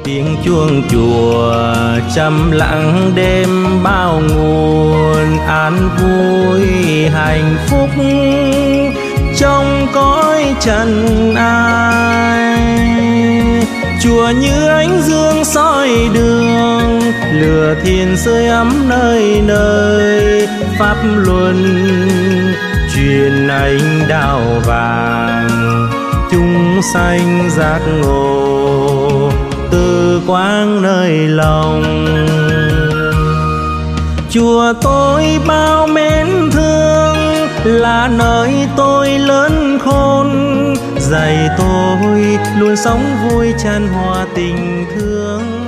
tiếng chuông chùa trầm lặng đêm bao nguồn an vui hạnh phúc trong cõi trần ai. Chùa như ánh dương soi đường, lửa thiên sưởi ấm nơi nơi, pháp luân truyền ánh đạo vàng, chúng sanh giác ngộ từ quang nơi lòng. Chùa tôi bao mến thương, là nơi tôi lớn khôn, dạy tôi luôn sống vui chan hòa tình thương.